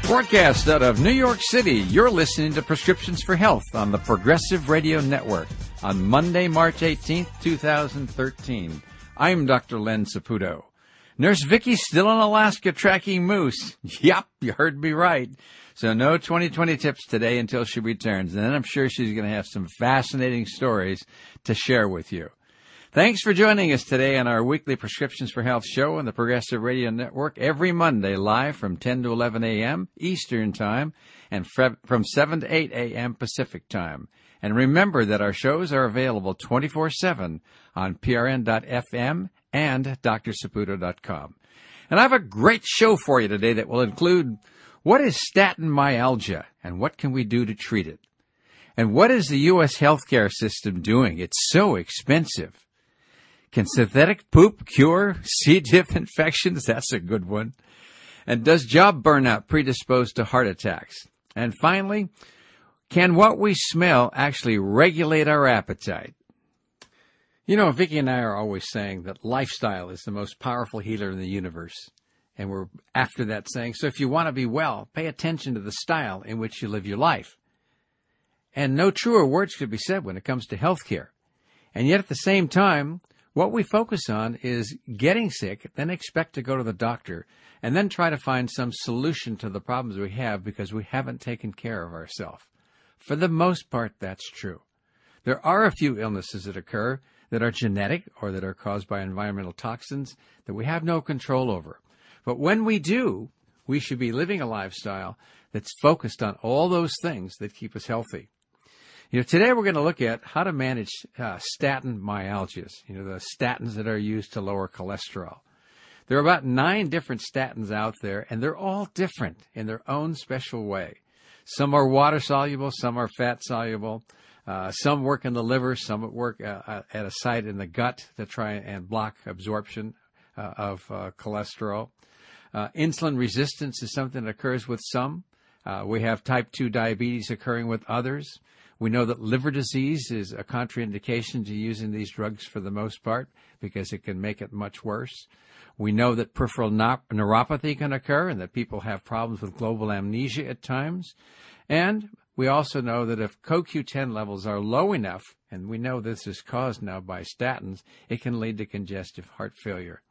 Broadcast out of New York City, you're listening to Prescriptions for Health on the Progressive Radio Network on Monday, March 18th, 2013. I'm Dr. Len Saputo. Nurse Vicky's still in Alaska tracking moose. Yup, you heard me right. So no 2020 tips today until she returns, and then I'm sure she's going to have some fascinating stories to share with you. Thanks for joining us today on our weekly Prescriptions for Health show on the Progressive Radio Network every Monday live from 10 to 11 a.m. Eastern Time and from 7 to 8 a.m. Pacific Time. And remember that our shows are available 24/7 on prn.fm and drsaputo.com. And I have a great show for you today that will include what is statin myalgia and what can we do to treat it? And what is the U.S. healthcare system doing? It's so expensive. Can synthetic poop cure C. diff infections? That's a good one. And does job burnout predispose to heart attacks? And finally, can what we smell actually regulate our appetite? You know, Vicki and I are always saying that lifestyle is the most powerful healer in the universe. And we're after that saying, so if you want to be well, pay attention to the style in which you live your life. And no truer words could be said when it comes to health care. And yet at the same time, what we focus on is getting sick, then expect to go to the doctor, and then try to find some solution to the problems we have because we haven't taken care of ourselves. For the most part, that's true. There are a few illnesses that occur that are genetic or that are caused by environmental toxins that we have no control over. But when we do, we should be living a lifestyle that's focused on all those things that keep us healthy. You know, today we're going to look at how to manage statin myalgias, the statins that are used to lower cholesterol. There are about 9 different statins out there, and they're all different in their own special way. Some are water-soluble, some are fat-soluble, some work in the liver, some work at a site in the gut to try and block absorption of cholesterol. Insulin resistance is something that occurs with some. We have type 2 diabetes occurring with others. We know that liver disease is a contraindication to using these drugs for the most part because it can make it much worse. We know that peripheral neuropathy can occur and that people have problems with global amnesia at times. And we also know that if CoQ10 levels are low enough, and we know this is caused now by statins, it can lead to congestive heart failure.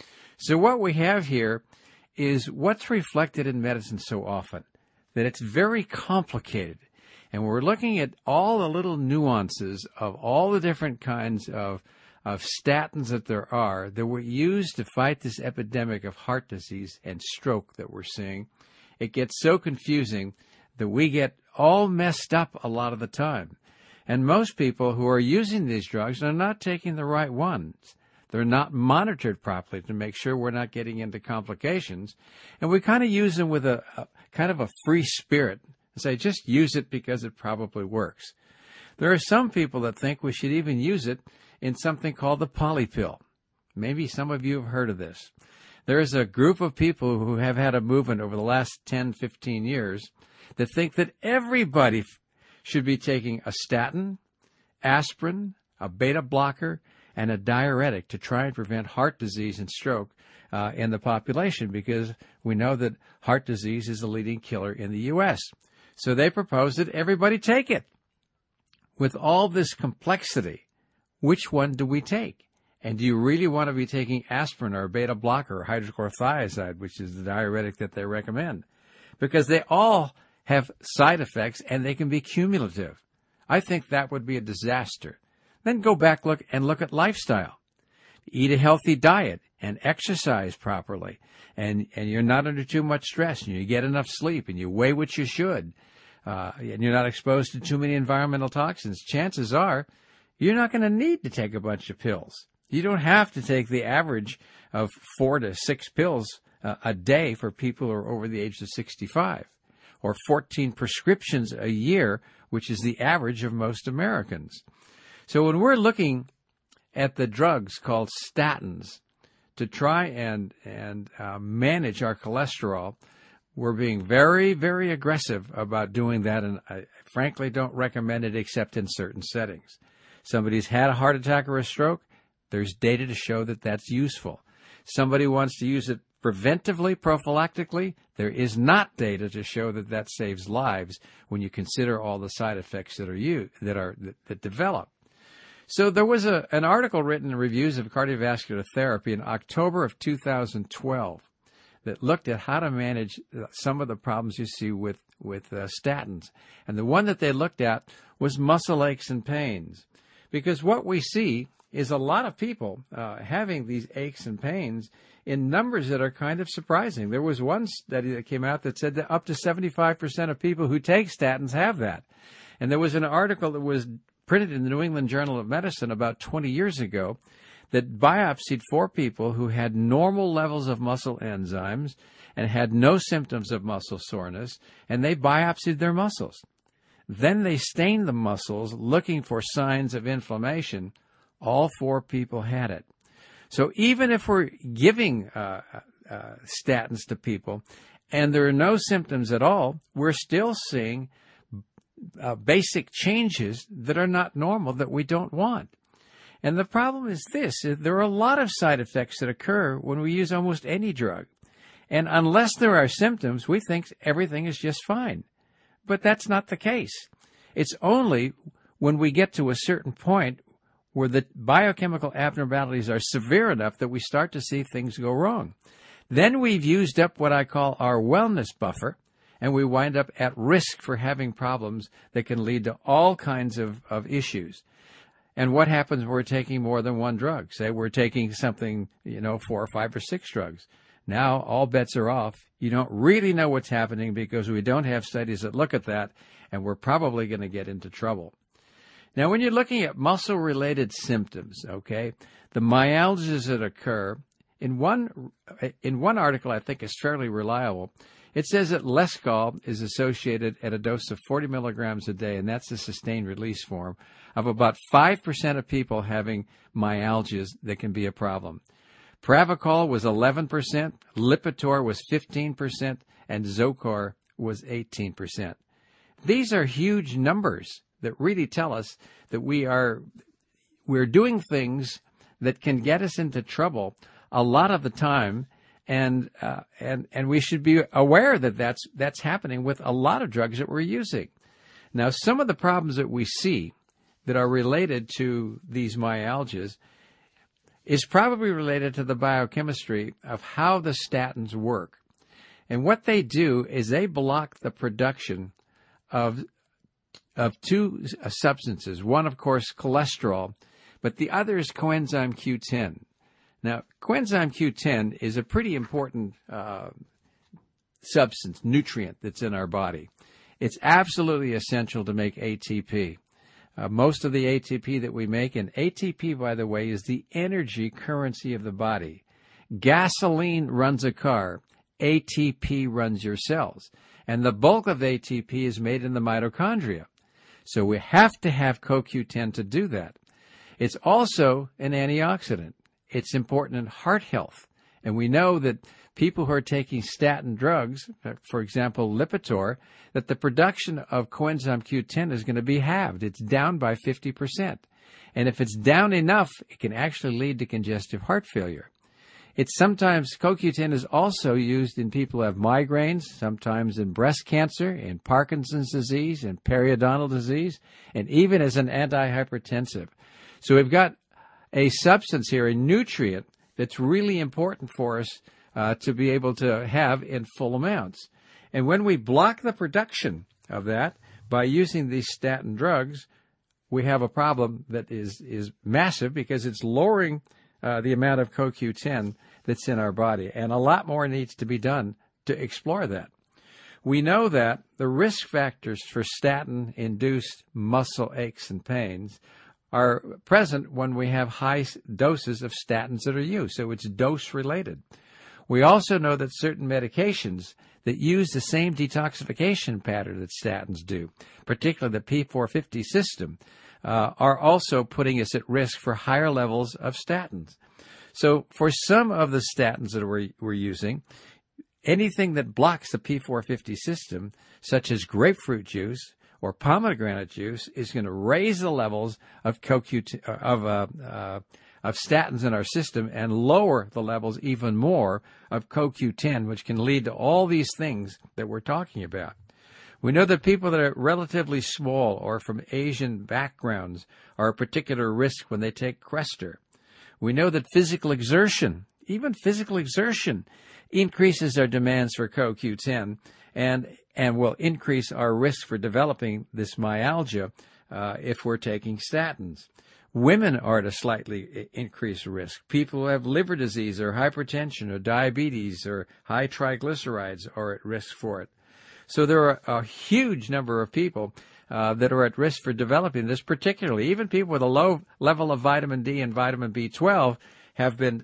So what we have here is what's reflected in medicine so often, that it's very complicated. And we're looking at all the little nuances of all the different kinds of statins that there are that were used to fight this epidemic of heart disease and stroke that we're seeing. It gets so confusing that we get all messed up a lot of the time. And most people who are using these drugs are not taking the right ones. They're not monitored properly to make sure we're not getting into complications. And we kind of use them with a kind of a free spirit. Say, just use it because it probably works. There are some people that think we should even use it in something called the poly pill. Maybe some of you have heard of this. There is a group of people who have had a movement over the last 10, 15 years that think that everybody should be taking a statin, aspirin, a beta blocker, and a diuretic to try and prevent heart disease and stroke in the population because we know that heart disease is the leading killer in the U.S. So they propose that everybody take it. With all this complexity, which one do we take? And do you really want to be taking aspirin or beta blocker or hydrochlorothiazide, which is the diuretic that they recommend? Because they all have side effects and they can be cumulative. I think that would be a disaster. Then go back look at lifestyle. Eat a healthy diet and exercise properly. And you're not under too much stress and you get enough sleep and you weigh what you should. And you're not exposed to too many environmental toxins, chances are you're not going to need to take a bunch of pills. You don't have to take the average of 4 to 6 pills a day for people who are over the age of 65, or 14 prescriptions a year, which is the average of most Americans. So when we're looking at the drugs called statins to try and manage our cholesterol, we're being very, very aggressive about doing that, and I frankly don't recommend it except in certain settings. Somebody's had a heart attack or a stroke, there's data to show that that's useful. Somebody wants to use it preventively, prophylactically, there is not data to show that that saves lives when you consider all the side effects that develop. So there was an article written in Reviews of Cardiovascular Therapy in October of 2012 that looked at how to manage some of the problems you see with statins. And the one that they looked at was muscle aches and pains. Because what we see is a lot of people having these aches and pains in numbers that are kind of surprising. There was one study that came out that said that up to 75% of people who take statins have that. And there was an article that was printed in the New England Journal of Medicine about 20 years ago that biopsied 4 people who had normal levels of muscle enzymes and had no symptoms of muscle soreness, and they biopsied their muscles. Then they stained the muscles looking for signs of inflammation. All 4 people had it. So even if we're giving statins to people and there are no symptoms at all, we're still seeing basic changes that are not normal, that we don't want. And the problem is this: there are a lot of side effects that occur when we use almost any drug. And unless there are symptoms, we think everything is just fine. But that's not the case. It's only when we get to a certain point where the biochemical abnormalities are severe enough that we start to see things go wrong. Then we've used up what I call our wellness buffer, and we wind up at risk for having problems that can lead to all kinds of issues. And what happens when we're taking more than one drug? Say we're taking something, 4 or 5 or 6 drugs. Now all bets are off. You don't really know what's happening because we don't have studies that look at that, and we're probably going to get into trouble. Now, when you're looking at muscle-related symptoms, okay, the myalgias that occur, in one article I think is fairly reliable, it says that Lescal is associated at a dose of 40 milligrams a day, and that's the sustained release form, of about 5% of people having myalgias that can be a problem. Pravachol was 11%, Lipitor was 15%, and Zocor was 18%. These are huge numbers that really tell us that we're doing things that can get us into trouble a lot of the time, and we should be aware that that's happening with a lot of drugs that we're using. Now, some of the problems that we see that are related to these myalgias is probably related to the biochemistry of how the statins work. And what they do is they block the production of 2 substances. One, of course, cholesterol, but the other is coenzyme Q10. Now, coenzyme Q10 is a pretty important substance, nutrient that's in our body. It's absolutely essential to make ATP. Most of the ATP that we make, and ATP, by the way, is the energy currency of the body. Gasoline runs a car. ATP runs your cells. And the bulk of ATP is made in the mitochondria. So we have to have CoQ10 to do that. It's also an antioxidant. It's important in heart health. And we know that people who are taking statin drugs, for example, Lipitor, that the production of coenzyme Q10 is going to be halved. It's down by 50%. And if it's down enough, it can actually lead to congestive heart failure. It's sometimes, CoQ10 is also used in people who have migraines, sometimes in breast cancer, in Parkinson's disease, in periodontal disease, and even as an antihypertensive. So we've got a substance here, a nutrient, that's really important for us to be able to have in full amounts. And when we block the production of that by using these statin drugs, we have a problem that is massive because it's lowering the amount of CoQ10 that's in our body. And a lot more needs to be done to explore that. We know that the risk factors for statin-induced muscle aches and pains are present when we have high doses of statins that are used. So it's dose-related. We also know that certain medications that use the same detoxification pattern that statins do, particularly the P450 system, are also putting us at risk for higher levels of statins. So for some of the statins that we're using, anything that blocks the P450 system, such as grapefruit juice or pomegranate juice, is going to raise the levels of of statins in our system and lower the levels even more of CoQ10, which can lead to all these things that we're talking about. We know that people that are relatively small or from Asian backgrounds are a particular risk when they take Crestor. We know that physical exertion, even physical exertion, increases our demands for CoQ10 and will increase our risk for developing this myalgia if we're taking statins. Women are at a slightly increased risk. People who have liver disease or hypertension or diabetes or high triglycerides are at risk for it. So there are a huge number of people that are at risk for developing this, particularly even people with a low level of vitamin D and vitamin B12 have been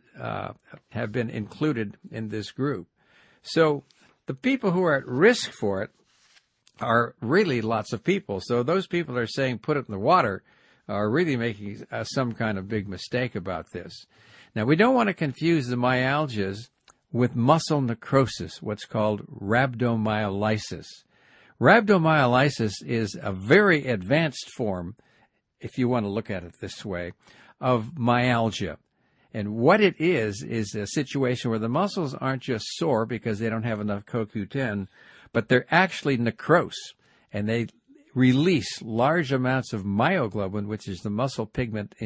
included in this group. So the people who are at risk for it are really lots of people. So those people that are saying put it in the water are really making some kind of big mistake about this. Now, we don't want to confuse the myalgias with muscle necrosis, what's called rhabdomyolysis. Rhabdomyolysis is a very advanced form, if you want to look at it this way, of myalgia. And what it is a situation where the muscles aren't just sore because they don't have enough CoQ10, but they're actually necrose, and they release large amounts of myoglobin, which is the muscle pigment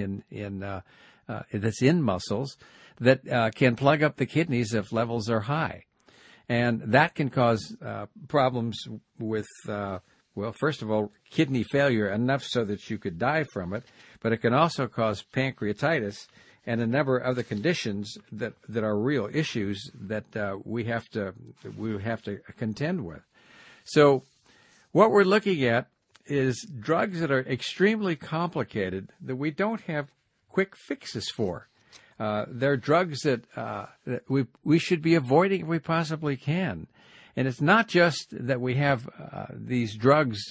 that's in muscles, that can plug up the kidneys if levels are high. And that can cause problems with, first of all, kidney failure, enough so that you could die from it, but it can also cause pancreatitis and a number of other conditions that are real issues that we have to contend with. So what we're looking at is drugs that are extremely complicated that we don't have quick fixes for. They're drugs that we should be avoiding if we possibly can. And it's not just that we have these drugs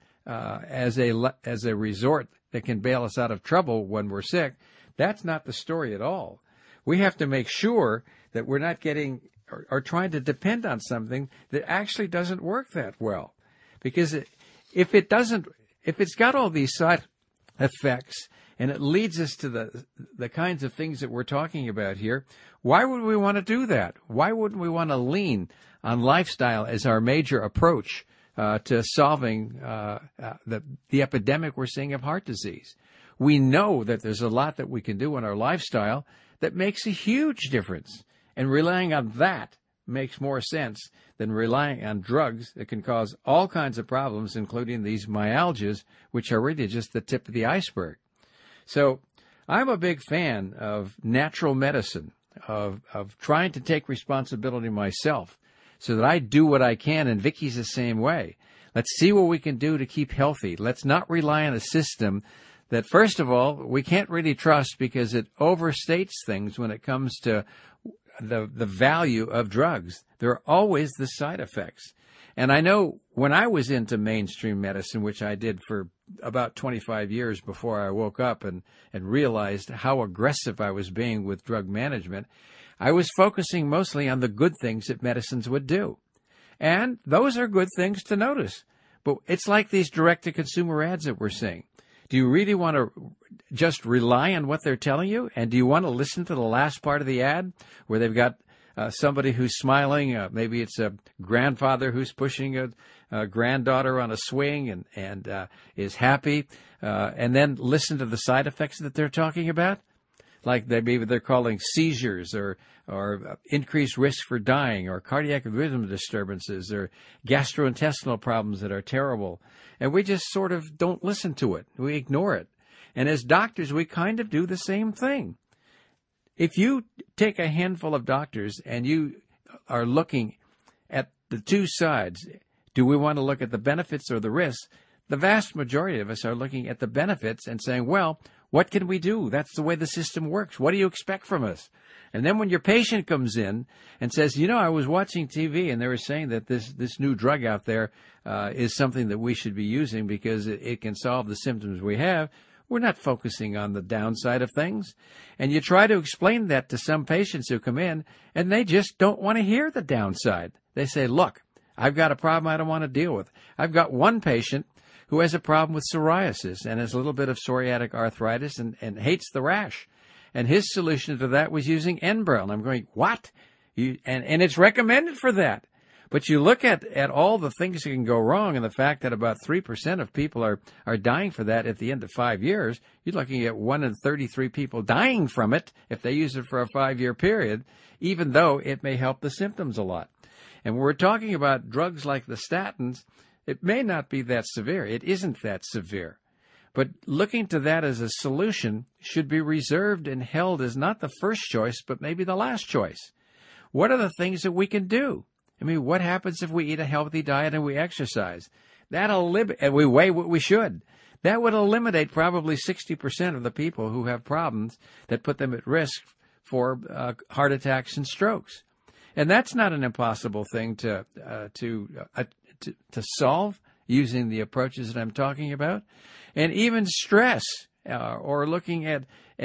as a resort that can bail us out of trouble when we're sick. That's not the story at all. We have to make sure that we're not getting or trying to depend on something that actually doesn't work that well. Because if it's got all these side effects and it leads us to the kinds of things that we're talking about here, why would we want to do that? Why wouldn't we want to lean on lifestyle as our major approach to solving the epidemic we're seeing of heart disease? We know that there's a lot that we can do in our lifestyle that makes a huge difference. And relying on that makes more sense than relying on drugs that can cause all kinds of problems, including these myalgias, which are really just the tip of the iceberg. So I'm a big fan of natural medicine, of trying to take responsibility myself so that I do what I can, and Vicky's the same way. Let's see what we can do to keep healthy. Let's not rely on a system that, first of all, we can't really trust because it overstates things when it comes to the value of drugs. There are always the side effects. And I know when I was into mainstream medicine, which I did for about 25 years before I woke up and realized how aggressive I was being with drug management, I was focusing mostly on the good things that medicines would do. And those are good things to notice. But it's like these direct-to-consumer ads that we're seeing. Do you really want to just rely on what they're telling you? And do you want to listen to the last part of the ad where they've got somebody who's smiling? Maybe it's a grandfather who's pushing a granddaughter on a swing and is happy. And then listen to the side effects that they're talking about? Like maybe they're calling seizures or increased risk for dying or cardiac rhythm disturbances or gastrointestinal problems that are terrible. And we just sort of don't listen to it. We ignore it. And as doctors, we kind of do the same thing. If you take a handful of doctors and you are looking at the two sides, do we want to look at the benefits or the risks? The vast majority of us are looking at the benefits and saying, well, what can we do? That's the way the system works. What do you expect from us? And then when your patient comes in and says, I was watching TV and they were saying that this new drug out there is something that we should be using because it can solve the symptoms we have, we're not focusing on the downside of things. And you try to explain that to some patients who come in and they just don't want to hear the downside. They say, look, I've got a problem I don't want to deal with. I've got one patient who has a problem with psoriasis and has a little bit of psoriatic arthritis and hates the rash. And his solution to that was using Enbrel. And I'm going, what? And it's recommended for that. But you look at all the things that can go wrong, and the fact that about 3% of people are dying for that at the end of 5 years. You're looking at 1 in 33 people dying from it if they use it for a 5-year period, even though it may help the symptoms a lot. And when we're talking about drugs like the statins, it may not be that severe. It isn't that severe. But looking to that as a solution should be reserved and held as not the first choice, but maybe the last choice. What are the things that we can do? I mean, what happens if we eat a healthy diet and we exercise? And we weigh what we should. That would eliminate probably 60% of the people who have problems that put them at risk for heart attacks and strokes. And that's not an impossible thing to solve using the approaches that I'm talking about. And even stress, or looking at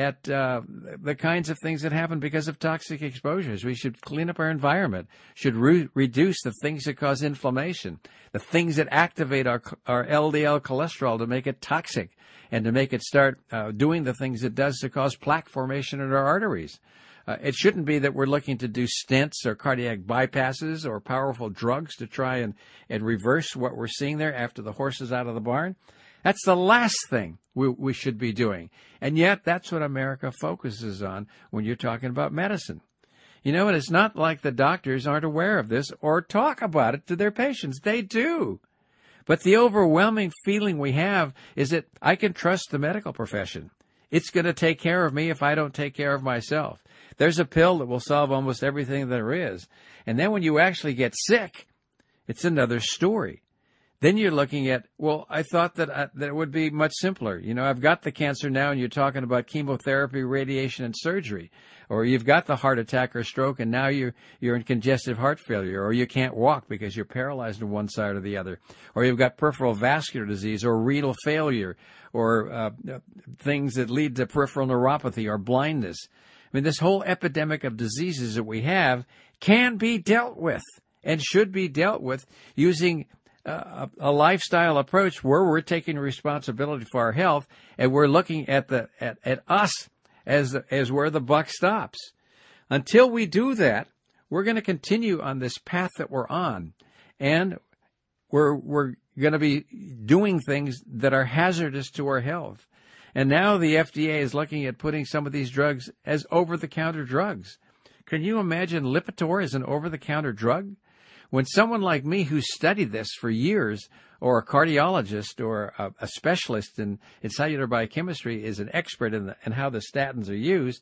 the kinds of things that happen because of toxic exposures. We should clean up our environment, should reduce the things that cause inflammation, the things that activate our LDL cholesterol to make it toxic and to make it start doing the things it does to cause plaque formation in our arteries. It shouldn't be that we're looking to do stents or cardiac bypasses or powerful drugs to try and reverse what we're seeing there after the horse is out of the barn. That's the last thing we should be doing. And yet, that's what America focuses on when you're talking about medicine. You know, and it's not like the doctors aren't aware of this or talk about it to their patients. They do. But the overwhelming feeling we have is that I can trust the medical profession. It's going to take care of me if I don't take care of myself. There's a pill that will solve almost everything there is. And then when you actually get sick, it's another story. Then you're looking at, well, I thought that it would be much simpler. You know, I've got the cancer now, and you're talking about chemotherapy, radiation, and surgery. Or you've got the heart attack or stroke, and now you're in congestive heart failure. Or you can't walk because you're paralyzed on one side or the other. Or you've got peripheral vascular disease or renal failure or things that lead to peripheral neuropathy or blindness. I mean, this whole epidemic of diseases that we have can be dealt with and should be dealt with using a lifestyle approach where we're taking responsibility for our health, and we're looking at us as where the buck stops. Until we do that, we're going to continue on this path that we're on, and we're going to be doing things that are hazardous to our health. And now the FDA is looking at putting some of these drugs as over-the-counter drugs. Can you imagine Lipitor as an over-the-counter drug? When someone like me who studied this for years, or a cardiologist or a specialist in cellular biochemistry is an expert in how the statins are used,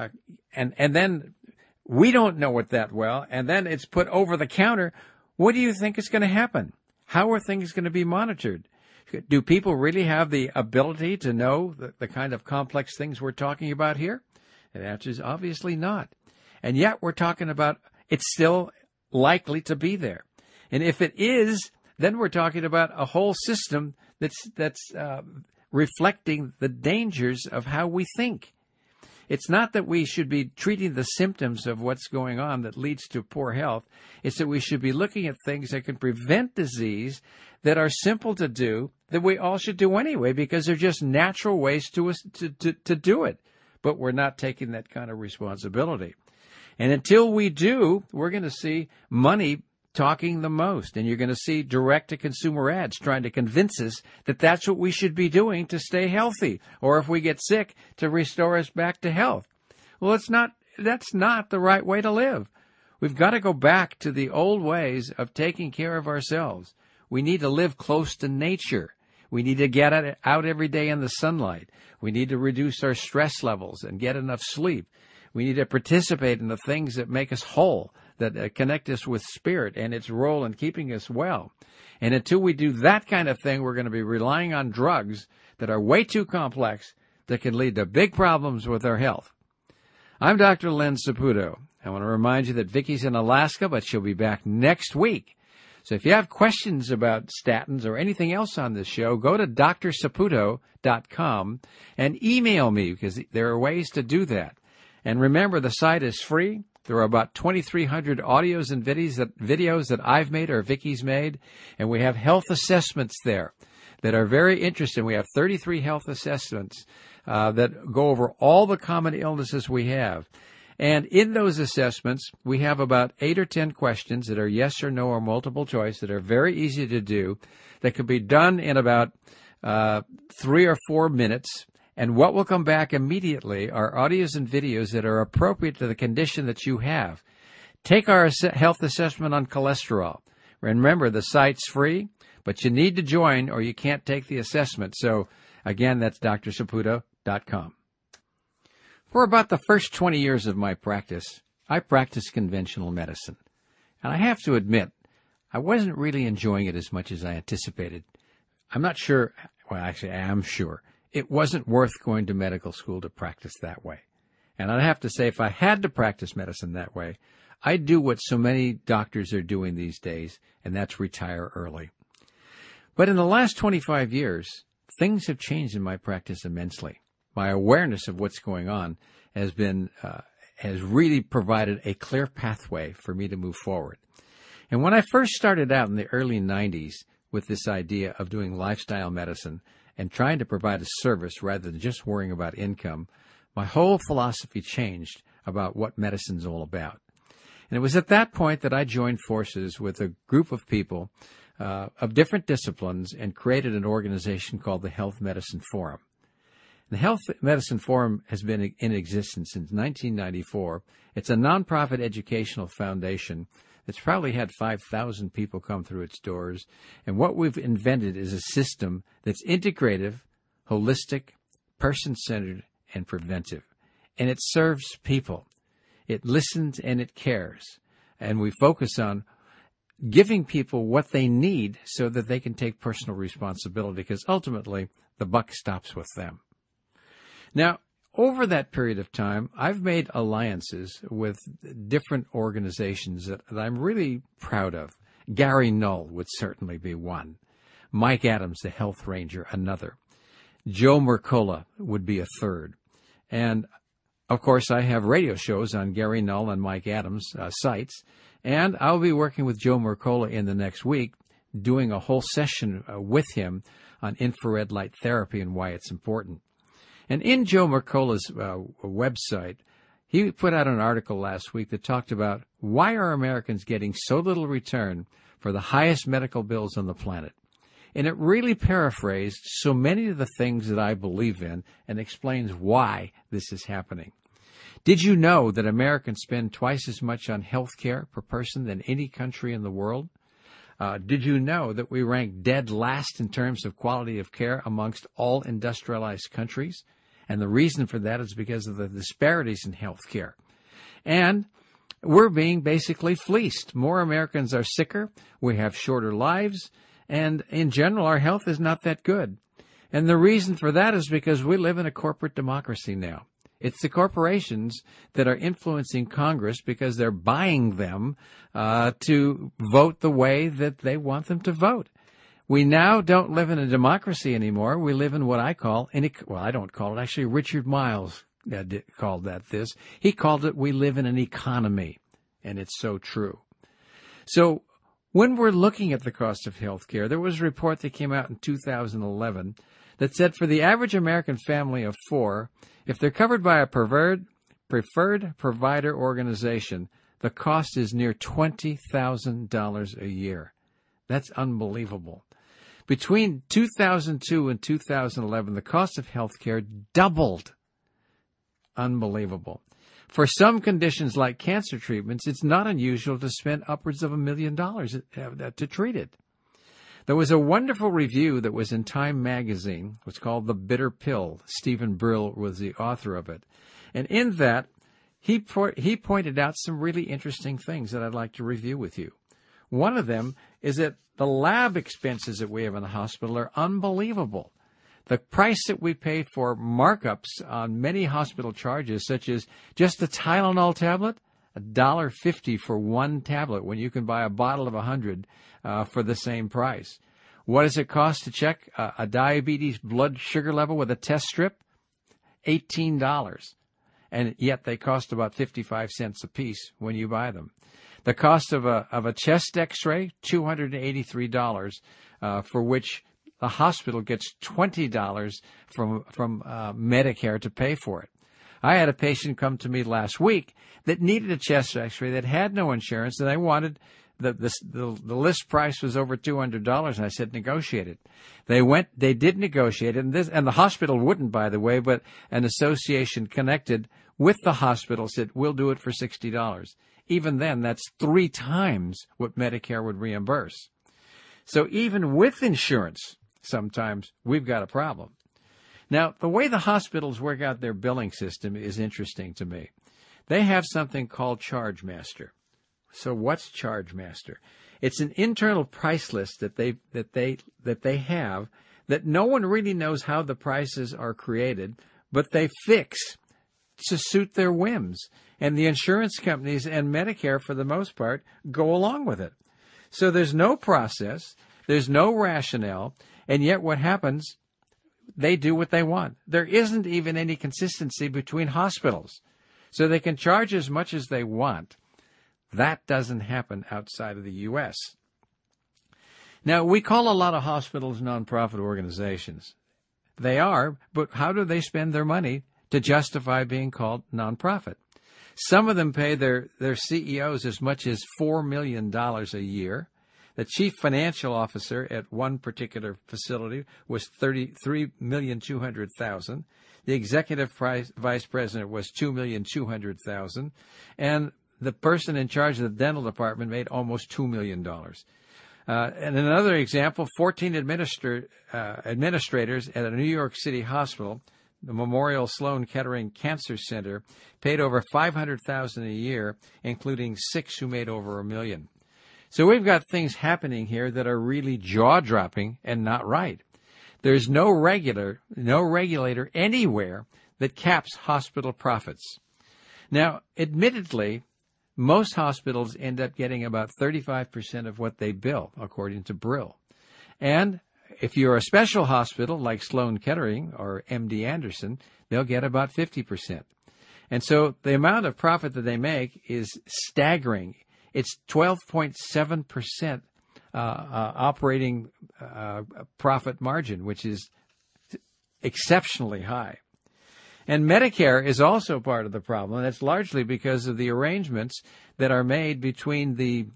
and then we don't know it that well, and then it's put over the counter, what do you think is going to happen? How are things going to be monitored? Do people really have the ability to know the kind of complex things we're talking about here? The answer is obviously not. And yet we're talking about it's still likely to be there. And if it is, then we're talking about a whole system that's reflecting the dangers of how we think. It's not that we should be treating the symptoms of what's going on that leads to poor health. It's that we should be looking at things that can prevent disease that are simple to do, that we all should do anyway, because they're just natural ways to do it. But we're not taking that kind of responsibility. And until we do, we're going to see money talking the most. And you're going to see direct-to-consumer ads trying to convince us that that's what we should be doing to stay healthy, or if we get sick, to restore us back to health. Well, that's not the right way to live. We've got to go back to the old ways of taking care of ourselves. We need to live close to nature. We need to get out every day in the sunlight. We need to reduce our stress levels and get enough sleep. We need to participate in the things that make us whole, that connect us with spirit and its role in keeping us well. And until we do that kind of thing, we're going to be relying on drugs that are way too complex that can lead to big problems with our health. I'm Dr. Len Saputo. I want to remind you that Vicki's in Alaska, but she'll be back next week. So if you have questions about statins or anything else on this show, go to drsaputo.com and email me, because there are ways to do that. And remember, the site is free. There are about 2,300 audios and videos that I've made or Vicki's made, and we have health assessments there that are very interesting. We have 33 health assessments that go over all the common illnesses we have. And in those assessments, we have about 8 or 10 questions that are yes or no or multiple choice that are very easy to do, that can be done in about 3 or 4 minutes. And what will come back immediately are audios and videos that are appropriate to the condition that you have. Take our health assessment on cholesterol. Remember, the site's free, but you need to join or you can't take the assessment. So, again, that's drsaputo.com. For about the first 20 years of my practice, I practiced conventional medicine. And I have to admit, I wasn't really enjoying it as much as I anticipated. I'm not sure, well, actually, I am sure, it wasn't worth going to medical school to practice that way. And I'd have to say, if I had to practice medicine that way, I'd do what so many doctors are doing these days, and that's retire early. But in the last 25 years, things have changed in my practice immensely. My awareness of what's going on has really provided a clear pathway for me to move forward. And when I first started out in the early 90s with this idea of doing lifestyle medicine and trying to provide a service rather than just worrying about income, my whole philosophy changed about what medicine's all about. And it was at that point that I joined forces with a group of people of different disciplines and created an organization called the Health Medicine Forum. The Health Medicine Forum has been in existence since 1994. It's a nonprofit educational foundation that's probably had 5,000 people come through its doors. And what we've invented is a system that's integrative, holistic, person-centered, and preventive. And it serves people. It listens and it cares. And we focus on giving people what they need so that they can take personal responsibility, because ultimately the buck stops with them. Now, over that period of time, I've made alliances with different organizations that I'm really proud of. Gary Null would certainly be one. Mike Adams, the Health Ranger, another. Joe Mercola would be a third. And, of course, I have radio shows on Gary Null and Mike Adams' sites. And I'll be working with Joe Mercola in the next week, doing a whole session with him on infrared light therapy and why it's important. And in Joe Mercola's website, he put out an article last week that talked about why are Americans getting so little return for the highest medical bills on the planet. And it really paraphrased so many of the things that I believe in and explains why this is happening. Did you know that Americans spend twice as much on health care per person than any country in the world? Did you know that we rank dead last in terms of quality of care amongst all industrialized countries? And the reason for that is because of the disparities in health care. And we're being basically fleeced. More Americans are sicker, we have shorter lives, and in general, our health is not that good. And the reason for that is because we live in a corporate democracy now. It's the corporations that are influencing Congress because they're buying them to vote the way that they want them to vote. We now don't live in a democracy anymore. We live in what I call, I don't call it, actually Richard Miles called that this. He called it, we live in an economy, and it's so true. So when we're looking at the cost of health care, there was a report that came out in 2011 that said for the average American family of 4, if they're covered by a preferred provider organization, the cost is near $20,000 a year. That's unbelievable. Between 2002 and 2011, the cost of health care doubled. Unbelievable. For some conditions like cancer treatments, it's not unusual to spend upwards of $1 million to treat it. There was a wonderful review that was in Time magazine. It's called The Bitter Pill. Stephen Brill was the author of it. And in that, he pointed out some really interesting things that I'd like to review with you. One of them is that the lab expenses that we have in the hospital are unbelievable. The price that we pay for markups on many hospital charges, such as just a Tylenol tablet, $1.50 for one tablet when you can buy a bottle of 100 for the same price. What does it cost to check a diabetes blood sugar level with a test strip? $18. And yet they cost about 55 cents a piece when you buy them. The cost of a chest X-ray, $283, for which the hospital gets $20 from Medicare to pay for it. I had a patient come to me last week that needed a chest X-ray that had no insurance, and I wanted the list price was over $200, and I said negotiate it. They did negotiate it, and the hospital wouldn't, by the way, but an association connected with the hospital said we'll do it for $60. Even then, that's 3 times what Medicare would reimburse. So even with insurance, sometimes we've got a problem. Now, the way the hospitals work out their billing system is interesting to me. They have something called ChargeMaster. So what's ChargeMaster? It's an internal price list that they have that no one really knows how the prices are created, but they fix to suit their whims. And the insurance companies and Medicare, for the most part, go along with it. So there's no process, there's no rationale, and yet what happens, they do what they want. There isn't even any consistency between hospitals. So they can charge as much as they want. That doesn't happen outside of the U.S. Now, we call a lot of hospitals nonprofit organizations. They are, but how do they spend their money to justify being called nonprofit? Some of them pay their CEOs as much as $4 million a year. The chief financial officer at one particular facility was $33,200,000. The executive vice president was $2,200,000. And the person in charge of the dental department made almost $2 million. And another example, 14 administrators at a New York City hospital, the Memorial Sloan Kettering Cancer Center, paid over $500,000 a year, including 6 who made over $1 million. So we've got things happening here that are really jaw-dropping and not right. There's no regulator anywhere that caps hospital profits. Now, admittedly, most hospitals end up getting about 35% of what they bill, according to Brill. And if you're a special hospital like Sloan Kettering or MD Anderson, they'll get about 50%. And so the amount of profit that they make is staggering. It's 12.7% operating profit margin, which is exceptionally high. And Medicare is also part of the problem, and it's largely because of the arrangements that are made between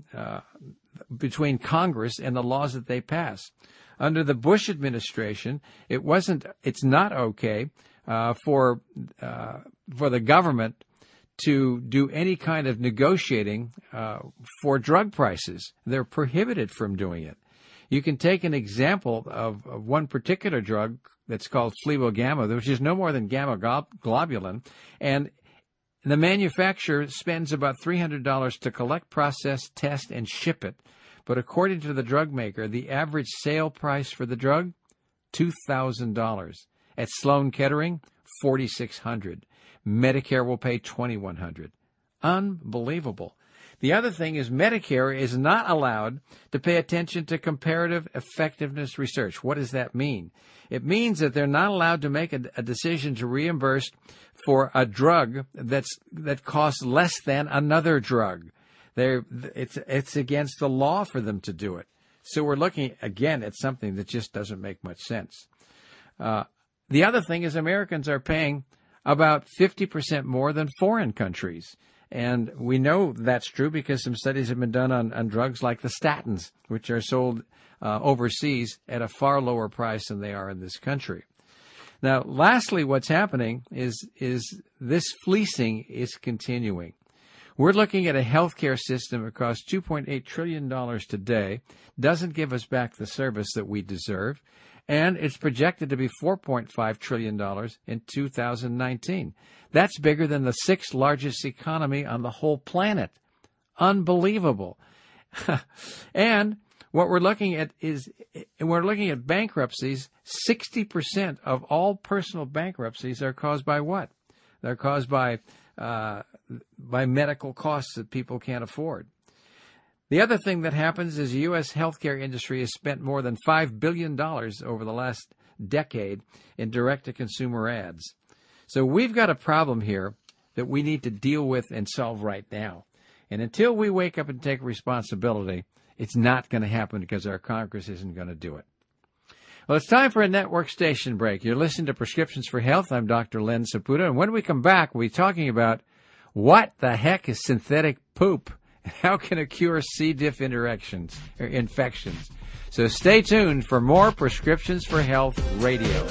Congress and the laws that they pass. Under the Bush administration, it's not okay for the government to do any kind of negotiating for drug prices. They're prohibited from doing it. You can take an example of one particular drug that's called Flebogamma, which is no more than gamma globulin, and the manufacturer spends about $300 to collect, process, test, and ship it. But according to the drug maker, the average sale price for the drug, $2,000. At Sloan Kettering, $4,600. Medicare will pay $2,100. Unbelievable. The other thing is Medicare is not allowed to pay attention to comparative effectiveness research. What does that mean? It means that they're not allowed to make a decision to reimburse for a drug that costs less than another drug. It's against the law for them to do it. So we're looking, again, at something that just doesn't make much sense. The other thing is Americans are paying about 50% more than foreign countries. And we know that's true because some studies have been done on drugs like the statins, which are sold overseas at a far lower price than they are in this country. Now, lastly, what's happening is this fleecing is continuing. We're looking at a healthcare system that costs $2.8 trillion today, doesn't give us back the service that we deserve, and it's projected to be $4.5 trillion in 2019. That's bigger than the 6th largest economy on the whole planet. Unbelievable. And what we're looking at bankruptcies. 60% of all personal bankruptcies are caused by what? They're caused by medical costs that people can't afford. The other thing that happens is the U.S. healthcare industry has spent more than $5 billion over the last decade in direct-to-consumer ads. So we've got a problem here that we need to deal with and solve right now. And until we wake up and take responsibility, it's not going to happen because our Congress isn't going to do it. Well, it's time for a network station break. You're listening to Prescriptions for Health. I'm Dr. Len Saputo. And when we come back, we'll be talking about what the heck is synthetic poop? How can it cure C. diff infections? So stay tuned for more Prescriptions for Health Radio.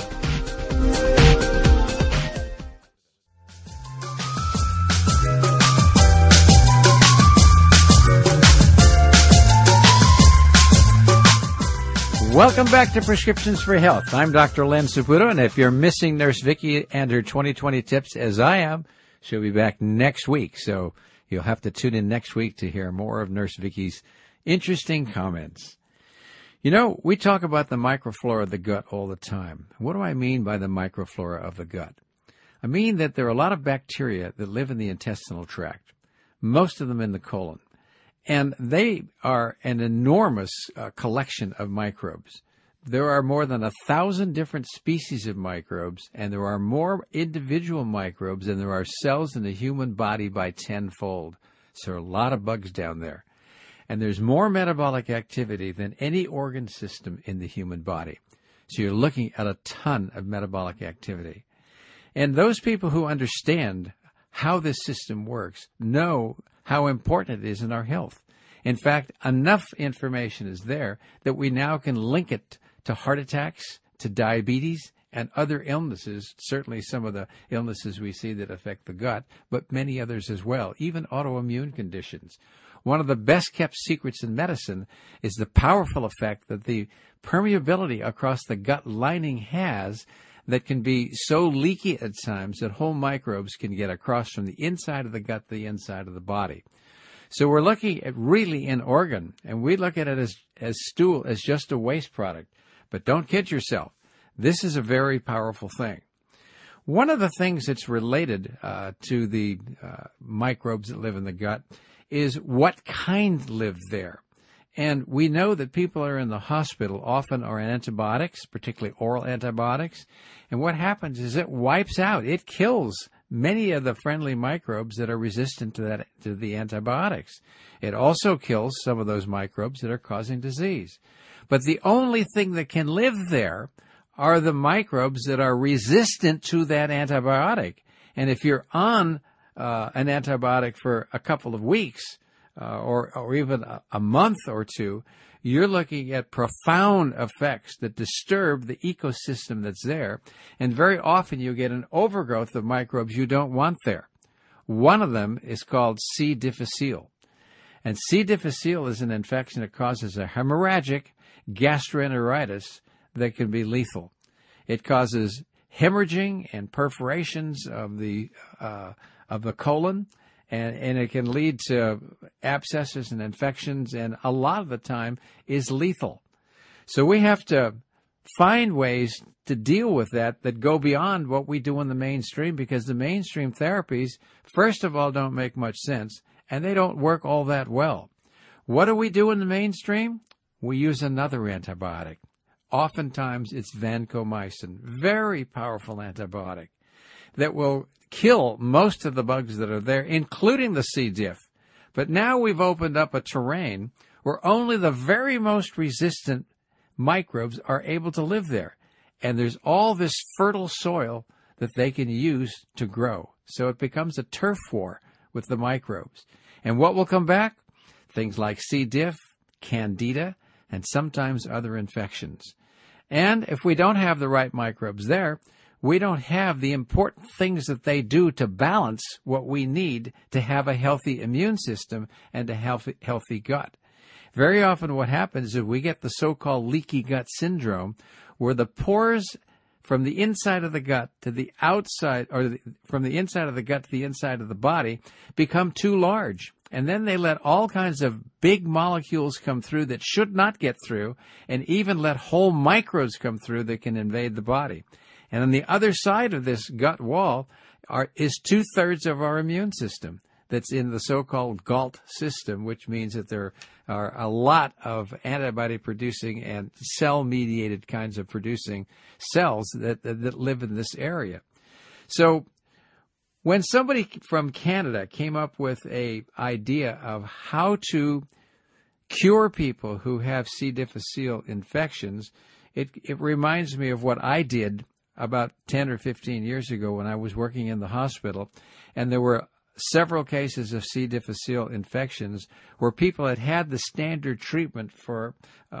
Welcome back to Prescriptions for Health. I'm Dr. Len Saputo, and if you're missing Nurse Vicky and her 2020 tips, as I am, she'll be back next week. So you'll have to tune in next week to hear more of Nurse Vicky's interesting comments. You know, we talk about the microflora of the gut all the time. What do I mean by the microflora of the gut? I mean that there are a lot of bacteria that live in the intestinal tract, most of them in the colon. And they are an enormous collection of microbes. There are more than 1,000 different species of microbes, and there are more individual microbes than there are cells in the human body by 10-fold. So there are a lot of bugs down there. And there's more metabolic activity than any organ system in the human body. So you're looking at a ton of metabolic activity. And those people who understand how this system works know how important it is in our health. In fact, enough information is there that we now can link it to heart attacks, to diabetes, and other illnesses, certainly some of the illnesses we see that affect the gut, but many others as well, even autoimmune conditions. One of the best-kept secrets in medicine is the powerful effect that the permeability across the gut lining has that can be so leaky at times that whole microbes can get across from the inside of the gut to the inside of the body. So we're looking at really an organ, and we look at it as stool, as just a waste product. But don't kid yourself. This is a very powerful thing. One of the things that's related to the microbes that live in the gut is what kind live there. And we know that people who are in the hospital often are on antibiotics, particularly oral antibiotics. And what happens is it wipes out, it kills many of the friendly microbes that are resistant to the antibiotics. It also kills some of those microbes that are causing disease. But the only thing that can live there are the microbes that are resistant to that antibiotic. And if you're on an antibiotic for a couple of weeks, or even a month or two, you're looking at profound effects that disturb the ecosystem that's there. And very often you get an overgrowth of microbes you don't want there. One of them is called C. difficile. And C. difficile is an infection that causes a hemorrhagic gastroenteritis that can be lethal. It causes hemorrhaging and perforations of the colon. And it can lead to abscesses and infections, and a lot of the time is lethal. So we have to find ways to deal with that go beyond what we do in the mainstream, because the mainstream therapies, first of all, don't make much sense, and they don't work all that well. What do we do in the mainstream? We use another antibiotic. Oftentimes it's vancomycin, very powerful antibiotic that will kill most of the bugs that are there, including the C. diff. But now we've opened up a terrain where only the very most resistant microbes are able to live there. And there's all this fertile soil that they can use to grow. So it becomes a turf war with the microbes. And what will come back? Things like C. diff, candida, and sometimes other infections. And if we don't have the right microbes there, we don't have the important things that they do to balance what we need to have a healthy immune system and a healthy gut. Very often what happens is we get the so-called leaky gut syndrome, where the pores from the inside of the gut to the outside, or from the inside of the gut to the inside of the body, become too large. And then they let all kinds of big molecules come through that should not get through, and even let whole microbes come through that can invade the body. And on the other side of this gut wall is 2/3 of our immune system that's in the so-called GALT system, which means that there are a lot of antibody-producing and cell-mediated kinds of producing cells that live in this area. So when somebody from Canada came up with an idea of how to cure people who have C. difficile infections, it reminds me of what I did about 10 or 15 years ago when I was working in the hospital, and there were several cases of C. difficile infections where people had had the standard treatment for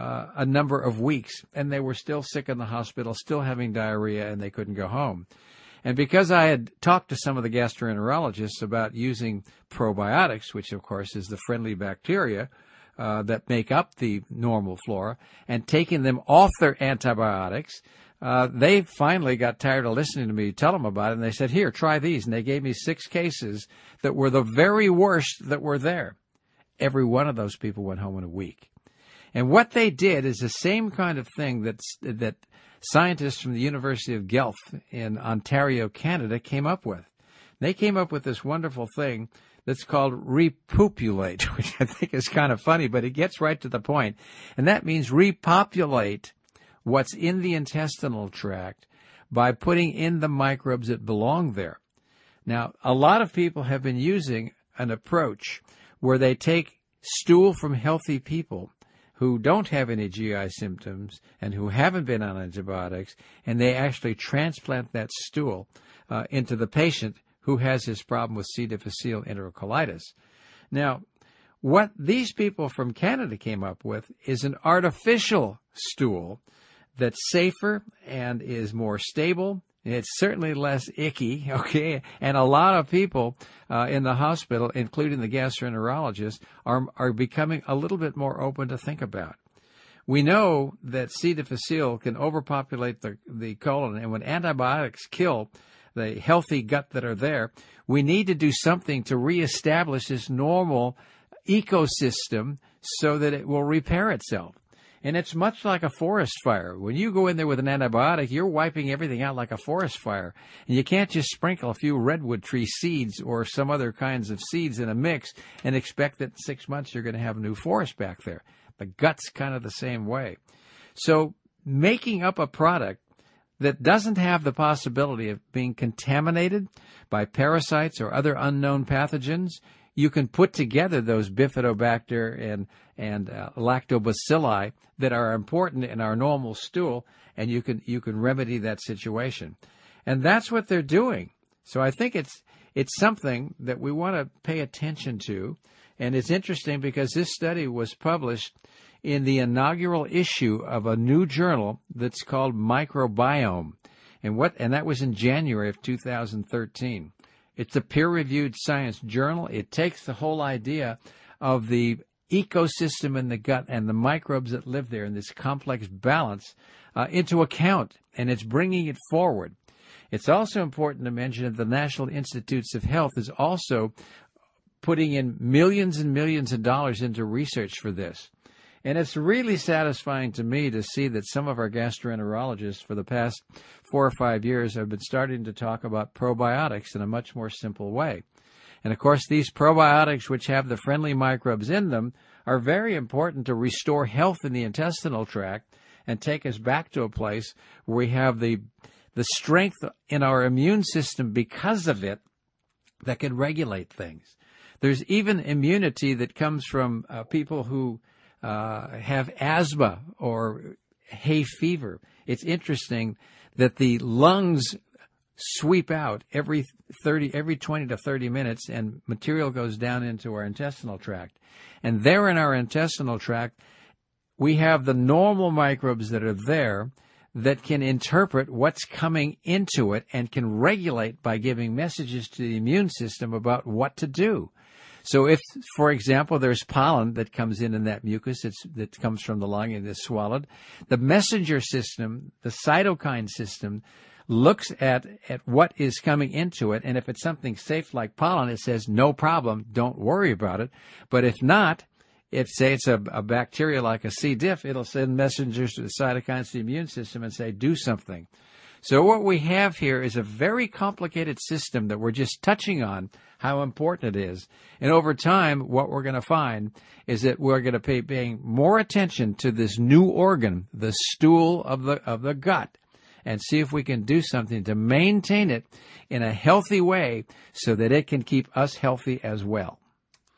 a number of weeks, and they were still sick in the hospital, still having diarrhea, and they couldn't go home. And because I had talked to some of the gastroenterologists about using probiotics, which of course is the friendly bacteria that make up the normal flora, and taking them off their antibiotics, they finally got tired of listening to me tell them about it, and they said, here, try these. And they gave me 6 cases that were the very worst that were there. Every one of those people went home in a week. And what they did is the same kind of thing that scientists from the University of Guelph in Ontario, Canada, came up with. They came up with this wonderful thing that's called repopulate, which I think is kind of funny, but it gets right to the point. And that means repopulate what's in the intestinal tract by putting in the microbes that belong there. Now, a lot of people have been using an approach where they take stool from healthy people who don't have any GI symptoms and who haven't been on antibiotics, and they actually transplant that stool into the patient who has this problem with C. difficile enterocolitis. Now, what these people from Canada came up with is an artificial stool that's safer and is more stable. It's certainly less icky, okay? And a lot of people in the hospital, including the gastroenterologists, are becoming a little bit more open to think about. We know that C. difficile can overpopulate the colon, and when antibiotics kill the healthy gut that are there, we need to do something to reestablish this normal ecosystem so that it will repair itself. And it's much like a forest fire. When you go in there with an antibiotic, you're wiping everything out like a forest fire. And you can't just sprinkle a few redwood tree seeds or some other kinds of seeds in a mix and expect that in 6 months you're going to have a new forest back there. The gut's kind of the same way. So making up a product that doesn't have the possibility of being contaminated by parasites or other unknown pathogens, you can put together those bifidobacter and lactobacilli that are important in our normal stool, and you can remedy that situation. And that's what they're doing. So I think it's something that we want to pay attention to. And it's interesting because this study was published in the inaugural issue of a new journal that's called Microbiome. And that was in January of 2013. It's a peer-reviewed science journal. It takes the whole idea of the ecosystem in the gut and the microbes that live there in this complex balance into account, and it's bringing it forward. It's also important to mention that the National Institutes of Health is also putting in millions and millions of dollars into research for this. And it's really satisfying to me to see that some of our gastroenterologists for the past 4 or 5 years have been starting to talk about probiotics in a much more simple way. And of course, these probiotics, which have the friendly microbes in them, are very important to restore health in the intestinal tract and take us back to a place where we have the strength in our immune system because of it that can regulate things. There's even immunity that comes from people who have asthma or hay fever. It's interesting that the lungs sweep out every 20 to 30 minutes, and material goes down into our intestinal tract. And there in our intestinal tract, we have the normal microbes that are there that can interpret what's coming into it and can regulate by giving messages to the immune system about what to do. So if, for example, there's pollen that comes in that mucus that comes from the lung and is swallowed, the messenger system, the cytokine system, looks at what is coming into it, and if it's something safe like pollen, it says, no problem, don't worry about it. But if not, if, say, it's a bacteria like a C. diff, it'll send messengers to the cytokines to the immune system and say, do something. So what we have here is a very complicated system that we're just touching on how important it is. And over time, what we're going to find is that we're going to be paying more attention to this new organ, the stool of the gut, and see if we can do something to maintain it in a healthy way so that it can keep us healthy as well.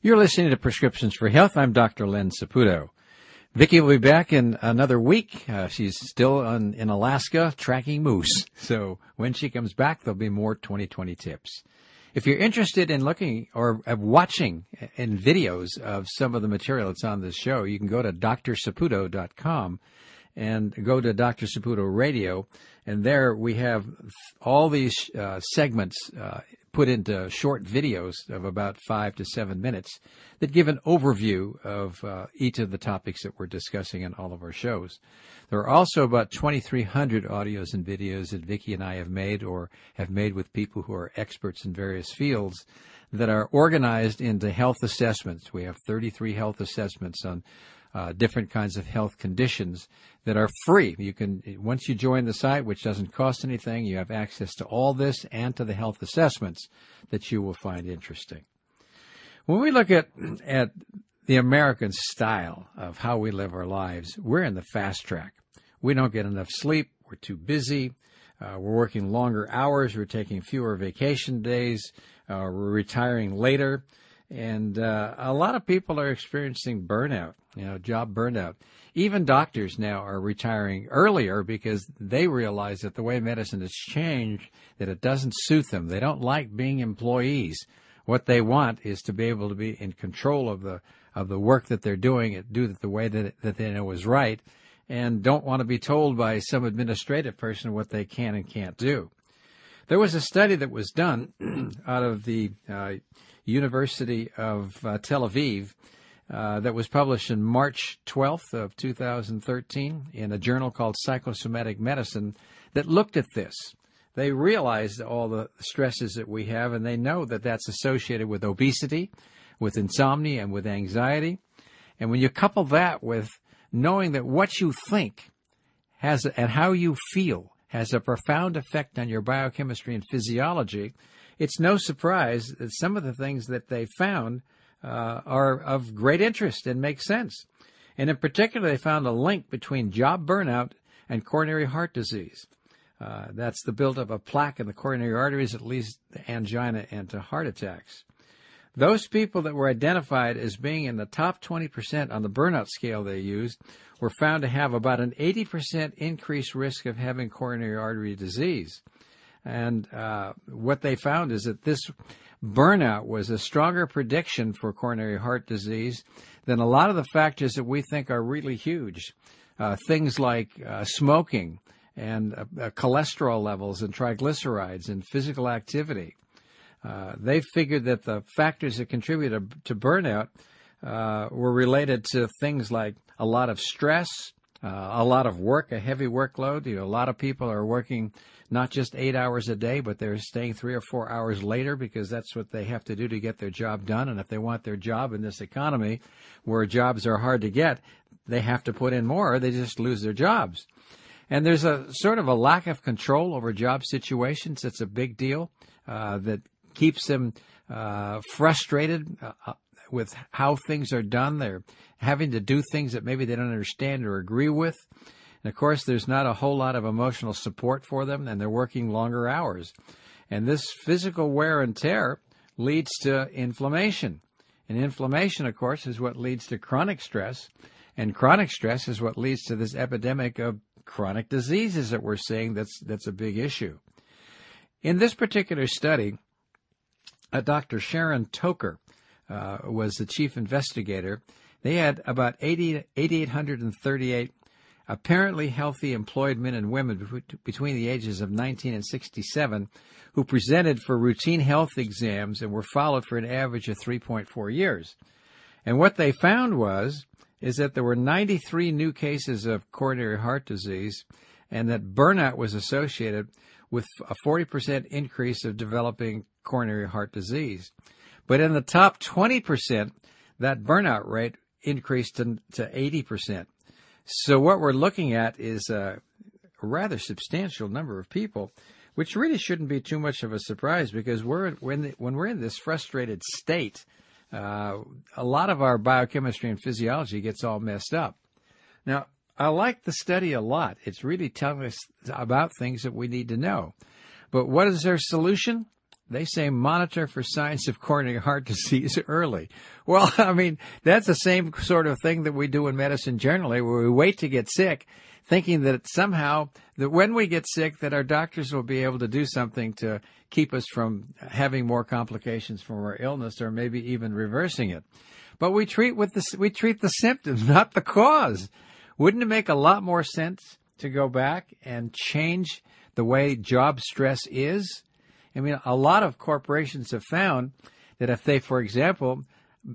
You're listening to Prescriptions for Health. I'm Dr. Len Saputo. Vicki will be back in another week. She's still in Alaska tracking moose. So when she comes back, there'll be more 2020 tips. If you're interested in looking or watching in videos of some of the material that's on this show, you can go to drsaputo.com and go to Dr. Saputo Radio. And there we have all these segments put into short videos of about 5 to 7 minutes that give an overview of each of the topics that we're discussing in all of our shows. There are also about 2,300 audios and videos that Vicki and I have made or have made with people who are experts in various fields that are organized into health assessments. We have 33 health assessments on different kinds of health conditions that are free. You can, once you join the site, which doesn't cost anything, you have access to all this and to the health assessments that you will find interesting. When we look at the American style of how we live our lives, we're in the fast track. We don't get enough sleep. We're too busy. We're working longer hours. We're taking fewer vacation days. We're retiring later. And a lot of people are experiencing burnout, job burnout. Even doctors now are retiring earlier because they realize that the way medicine has changed, that it doesn't suit them. They don't like being employees. What they want is to be able to be in control of the work that they're doing, and do it the way that they know is right, and don't want to be told by some administrative person what they can and can't do. There was a study that was done out of the University of Tel Aviv that was published in March 12th of 2013 in a journal called Psychosomatic Medicine that looked at this. They realized all the stresses that we have, and they know that that's associated with obesity, with insomnia, and with anxiety. And when you couple that with knowing that what you think has and how you feel has a profound effect on your biochemistry and physiology, it's no surprise that some of the things that they found are of great interest and make sense. And in particular, they found a link between job burnout and coronary heart disease. That's the buildup of plaque in the coronary arteries that leads to angina and to heart attacks. Those people that were identified as being in the top 20% on the burnout scale they used were found to have about an 80% increased risk of having coronary artery disease. And what they found is that this burnout was a stronger prediction for coronary heart disease than a lot of the factors that we think are really huge. Things like smoking and cholesterol levels and triglycerides and physical activity. They figured that the factors that contributed to burnout were related to things like a lot of stress, a lot of work, a heavy workload. A lot of people are working not just 8 hours a day, but they're staying 3 or 4 hours later because that's what they have to do to get their job done. And if they want their job in this economy where jobs are hard to get, they have to put in more or they just lose their jobs. And there's a sort of a lack of control over job situations. That's a big deal that keeps them frustrated with how things are done. They're having to do things that maybe they don't understand or agree with. And, of course, there's not a whole lot of emotional support for them, and they're working longer hours. And this physical wear and tear leads to inflammation. And inflammation, of course, is what leads to chronic stress. And chronic stress is what leads to this epidemic of chronic diseases that we're seeing that's a big issue. In this particular study, Dr. Sharon Toker was the chief investigator. They had about 8,838 apparently healthy employed men and women between the ages of 19 and 67 who presented for routine health exams and were followed for an average of 3.4 years. And what they found is that there were 93 new cases of coronary heart disease and that burnout was associated with a 40% increase of developing coronary heart disease. But in the top 20%, that burnout rate increased to 80%. So what we're looking at is a rather substantial number of people, which really shouldn't be too much of a surprise because when we're in this frustrated state, a lot of our biochemistry and physiology gets all messed up. Now, I like the study a lot. It's really telling us about things that we need to know. But what is their solution? They say monitor for signs of coronary heart disease early. Well, I mean, that's the same sort of thing that we do in medicine generally, where we wait to get sick, thinking that somehow that when we get sick that our doctors will be able to do something to keep us from having more complications from our illness or maybe even reversing it. But we treat the symptoms, not the cause. Wouldn't it make a lot more sense to go back and change the way job stress is? I mean, a lot of corporations have found that if they, for example,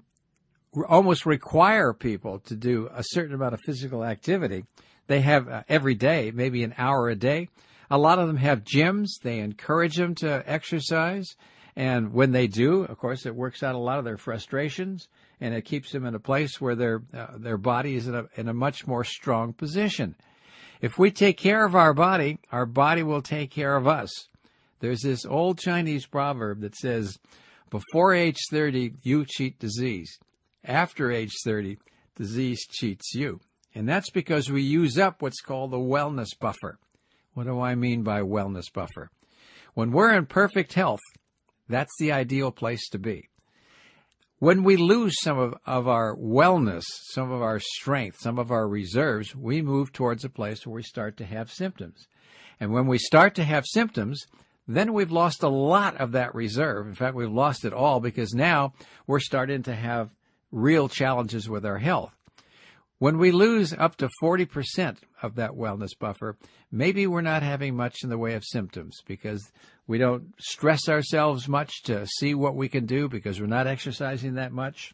almost require people to do a certain amount of physical activity, they have every day, maybe an hour a day. A lot of them have gyms. They encourage them to exercise. And when they do, of course, it works out a lot of their frustrations, and it keeps them in a place where their body is in a much more strong position. If we take care of our body will take care of us. There's this old Chinese proverb that says, before age 30, you cheat disease. After age 30, disease cheats you. And that's because we use up what's called the wellness buffer. What do I mean by wellness buffer? When we're in perfect health, that's the ideal place to be. When we lose some of our wellness, some of our strength, some of our reserves, we move towards a place where we start to have symptoms. And when we start to have symptoms, then we've lost a lot of that reserve. In fact, we've lost it all because now we're starting to have real challenges with our health. When we lose up to 40% of that wellness buffer, maybe we're not having much in the way of symptoms because we don't stress ourselves much to see what we can do because we're not exercising that much.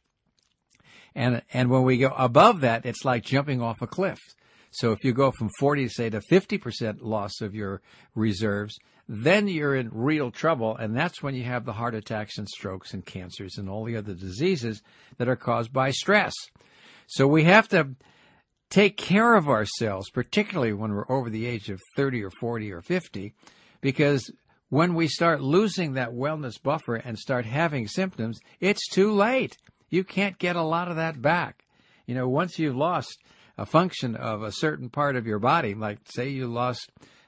And when we go above that, it's like jumping off a cliff. So if you go from 40, say, to 50% loss of your reserves, then you're in real trouble, and that's when you have the heart attacks and strokes and cancers and all the other diseases that are caused by stress. So we have to take care of ourselves, particularly when we're over the age of 30 or 40 or 50, because when we start losing that wellness buffer and start having symptoms, it's too late. You can't get a lot of that back. You know, once you've lost a function of a certain part of your body, like say you lost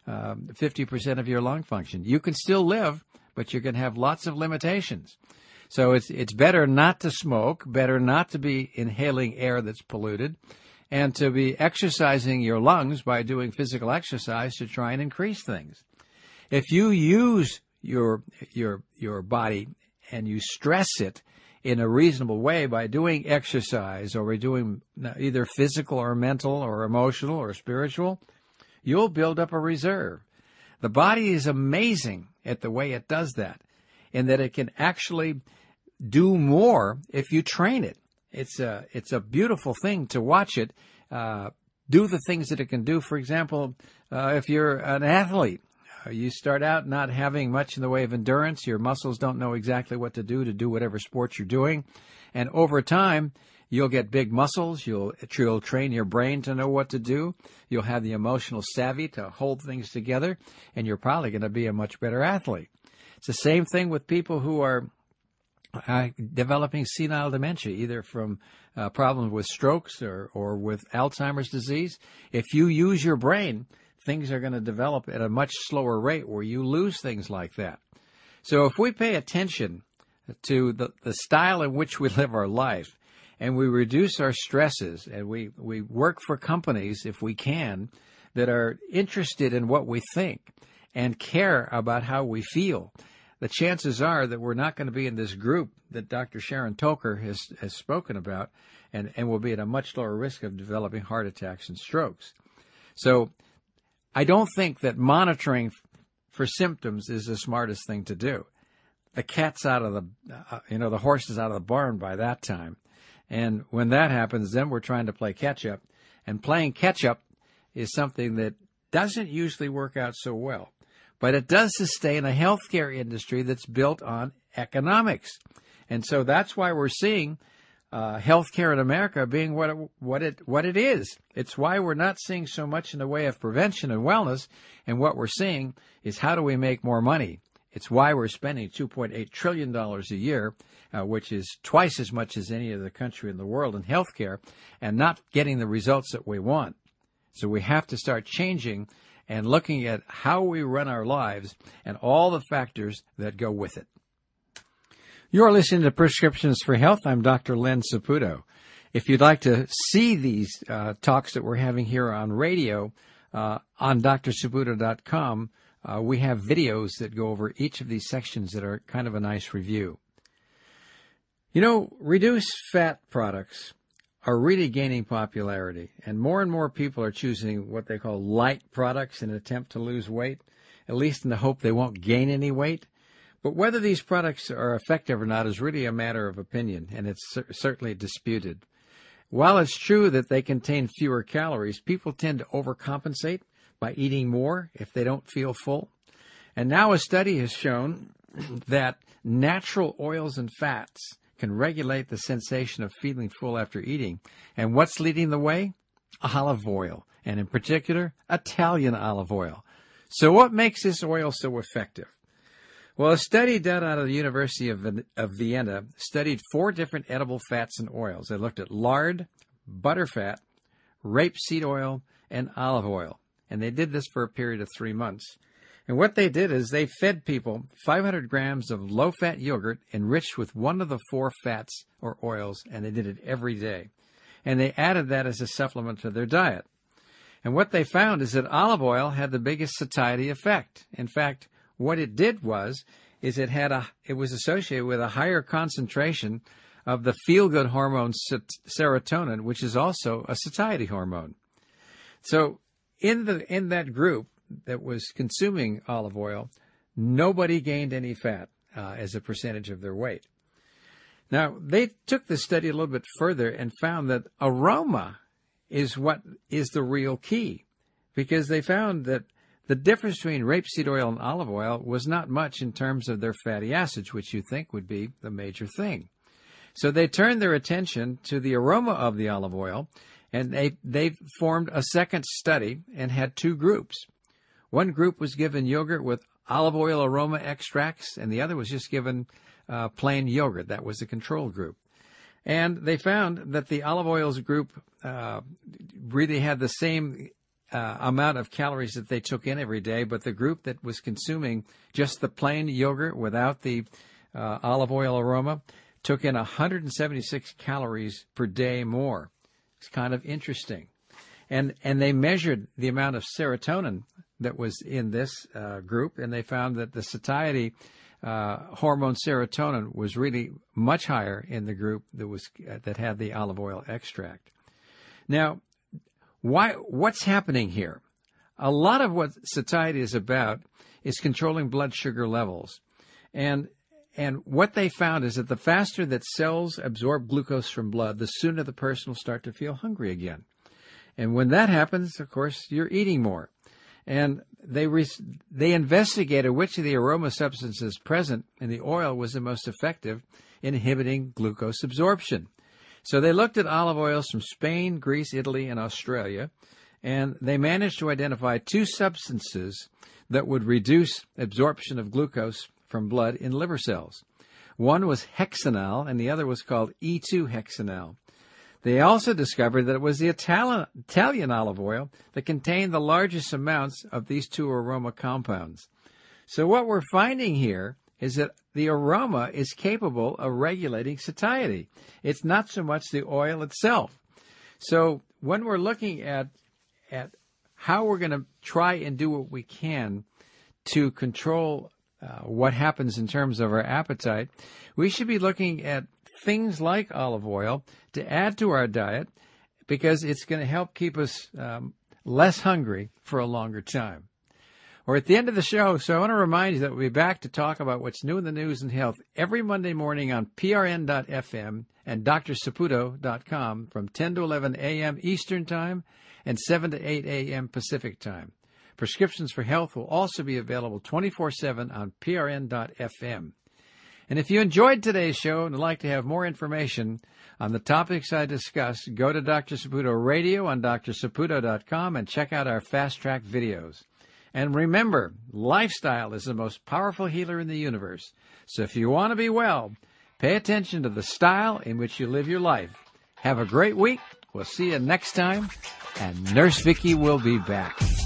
50% of your lung function, you can still live, but you're going to have lots of limitations. So it's better not to smoke, better not to be inhaling air that's polluted, and to be exercising your lungs by doing physical exercise to try and increase things. If you use your body and you stress it in a reasonable way by doing exercise or by doing either physical or mental or emotional or spiritual, you'll build up a reserve. The body is amazing at the way it does that, in that it can actually do more if you train it. It's a beautiful thing to watch it do the things that it can do. For example, if you're an athlete, you start out not having much in the way of endurance. Your muscles don't know exactly what to do whatever sport you're doing. And over time, you'll get big muscles. You'll train your brain to know what to do. You'll have the emotional savvy to hold things together, and you're probably going to be a much better athlete. It's the same thing with people who are developing senile dementia, either from problems with strokes or with Alzheimer's disease. If you use your brain, things are going to develop at a much slower rate where you lose things like that. So if we pay attention to the style in which we live our life, and we reduce our stresses, and we work for companies, if we can, that are interested in what we think and care about how we feel, the chances are that we're not going to be in this group that Dr. Sharon Toker has spoken about, and will be at a much lower risk of developing heart attacks and strokes. So I don't think that monitoring for symptoms is the smartest thing to do. The cat's out of the horse is out of the barn by that time. And when that happens, then we're trying to play catch-up. And playing catch-up is something that doesn't usually work out so well. But it does sustain a healthcare industry that's built on economics. And so that's why we're seeing healthcare in America being what it is. It's why we're not seeing so much in the way of prevention and wellness. And what we're seeing is how do we make more money? It's why we're spending $2.8 trillion a year, which is twice as much as any other country in the world in healthcare, and not getting the results that we want. So we have to start changing and looking at how we run our lives and all the factors that go with it. You're listening to Prescriptions for Health. I'm Dr. Len Saputo. If you'd like to see these talks that we're having here on radio, on drsaputo.com, we have videos that go over each of these sections that are kind of a nice review. You know, reduced fat products are really gaining popularity, and more people are choosing what they call light products in an attempt to lose weight, at least in the hope they won't gain any weight. But whether these products are effective or not is really a matter of opinion, and it's certainly disputed. While it's true that they contain fewer calories, people tend to overcompensate by eating more if they don't feel full. And now a study has shown that natural oils and fats can regulate the sensation of feeling full after eating. And what's leading the way? Olive oil, and in particular, Italian olive oil. So what makes this oil so effective? Well, a study done out of the University of Vienna studied 4 different edible fats and oils. They looked at lard, butterfat, rapeseed oil, and olive oil. And they did this for a period of 3 months. And what they did is they fed people 500 grams of low-fat yogurt enriched with one of the 4 fats or oils, and they did it every day. And they added that as a supplement to their diet. And what they found is that olive oil had the biggest satiety effect. In fact, what it did was it was associated with a higher concentration of the feel-good hormone serotonin, which is also a satiety hormone. So in that group that was consuming olive oil, nobody gained any fat as a percentage of their weight. Now, they took the study a little bit further and found that aroma is what is the real key, because they found that the difference between rapeseed oil and olive oil was not much in terms of their fatty acids, which you think would be the major thing. So they turned their attention to the aroma of the olive oil, and they formed a second study and had 2 groups. One group was given yogurt with olive oil aroma extracts, and the other was just given plain yogurt. That was the control group. And they found that the olive oils group really had the same amount of calories that they took in every day, but the group that was consuming just the plain yogurt without the olive oil aroma took in 176 calories per day more. It's kind of interesting. And they measured the amount of serotonin that was in this group, and they found that the satiety hormone serotonin was really much higher in the group that had the olive oil extract. Now, what's happening here? A lot of what satiety is about is controlling blood sugar levels. And what they found is that the faster that cells absorb glucose from blood, the sooner the person will start to feel hungry again. And when that happens, of course, you're eating more. And they investigated which of the aroma substances present in the oil was the most effective in inhibiting glucose absorption. So they looked at olive oils from Spain, Greece, Italy, and Australia, and they managed to identify 2 substances that would reduce absorption of glucose from blood in liver cells. One was hexanal, and the other was called E2-hexanal. They also discovered that it was the Italian olive oil that contained the largest amounts of these 2 aroma compounds. So what we're finding here is that the aroma is capable of regulating satiety. It's not so much the oil itself. So when we're looking at how we're going to try and do what we can to control what happens in terms of our appetite, we should be looking at things like olive oil to add to our diet, because it's going to help keep us less hungry for a longer time. We're at the end of the show, so I want to remind you that we'll be back to talk about what's new in the news and health every Monday morning on PRN.FM and drsaputo.com from 10 to 11 a.m. Eastern Time and 7 to 8 a.m. Pacific Time. Prescriptions for Health will also be available 24/7 on PRN.FM. And if you enjoyed today's show and would like to have more information on the topics I discussed, go to Dr. Saputo Radio on drsaputo.com and check out our Fast Track videos. And remember, lifestyle is the most powerful healer in the universe. So if you want to be well, pay attention to the style in which you live your life. Have a great week. We'll see you next time. And Nurse Vicky will be back.